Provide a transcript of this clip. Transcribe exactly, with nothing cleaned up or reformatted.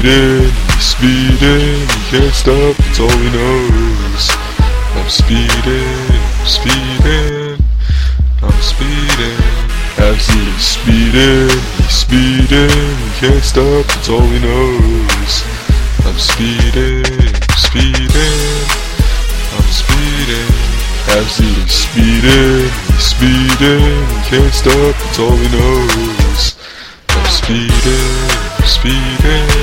speeding, he's speeding, he can't stop, that's all he knows. I'm speeding, I'm speeding, I'm speeding. As he's speeding, he's speeding, he can't stop, that's all he knows. I'm speeding, I'm speeding, I'm speeding. As he's speeding, he's speeding, he can't stop, that's all he knows. I'm speeding, I'm speeding,